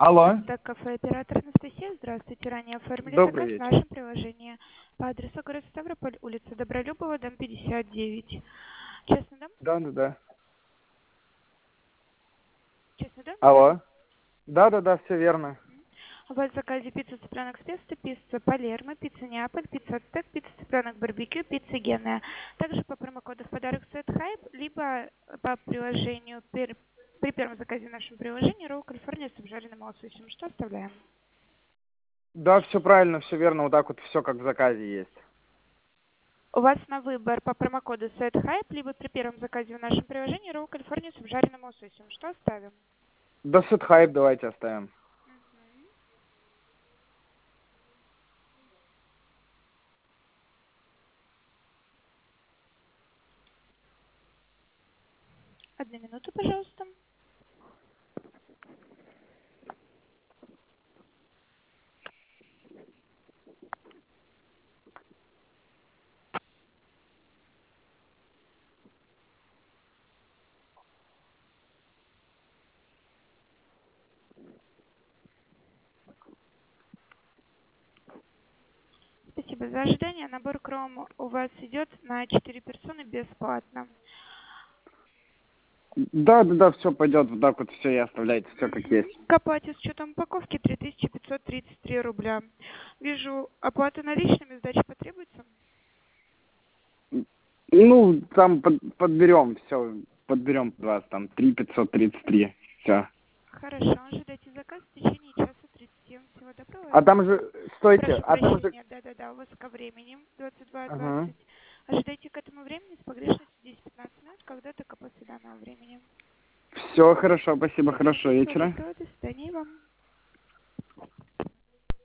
Алло. Это кафе «Оператор» Анастасия. Здравствуйте. Ранее оформили Добрый заказ в вечер. нашем приложении по адресу город Ставрополь, улица Добролюбова, дом 59. Честный дом? Да. Честный дом, верно? Алло. Да, все верно. У вас в заказе пицца цыпленок с песто, пицца Палермо, пицца Неаполь, пицца Ацтек, пицца цыпленок барбекю, пицца Генная. Также по промокоду в подарок сет Хайп, либо по приложению при первом заказе в нашем приложении Роу Калифорния с обжаренным лососем. Что оставляем? Да, все правильно, все верно. Вот так вот все как в заказе есть. У вас на выбор по промокоду сет Хайп, либо при первом заказе в нашем приложении Роу Калифорния с обжаренным лососем. Что оставим? Да, сет хайп давайте оставим. Одну минуту, пожалуйста. Спасибо за ожидание. Набор кром у вас идет на 4 персоны бесплатно. Да, все пойдет вот так вот, все и оставляйте, все как есть. К оплате с учетом упаковки 3533 рубля. Вижу, оплата наличными, сдача потребуется? Ну, там подберем все, подберем вас, там 3533, все. Хорошо, ожидайте заказ в течение часа 30. Всего доброго. А там же, стойте, Прошу а там же... прощения, да, у вас ко времени 22:20. Ага. Ожидайте к этому времени с погрешностью 10-15 минут, когда-то после данного времени. Все хорошо, спасибо, Всего хорошего вечера. доброго, до